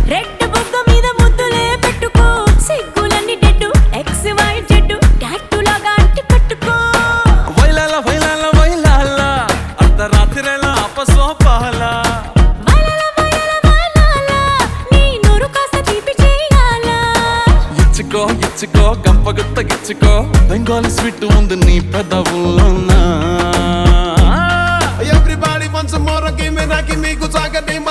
red బుగ్గ మీద ముద్దులే పెట్టుకో సిగ్గులన్నీ dead X Y Z tattoo లాగా అంటి కట్టుకో వైలాల వైలాల వైలాల అర్ధరాత్రిలా అపసోపాల వైలాల వైలాల వైలాల నీ నోరు కాస్త తీపి చేయాలా ఇచ్చుకో ఇచ్చుకో గంపగుత్త గిచ్చుకో బెంగాలీ స్వీట్ ఉంది నీ పెదవుల్లోనా Everybody wants some more, give me that, give me good, I got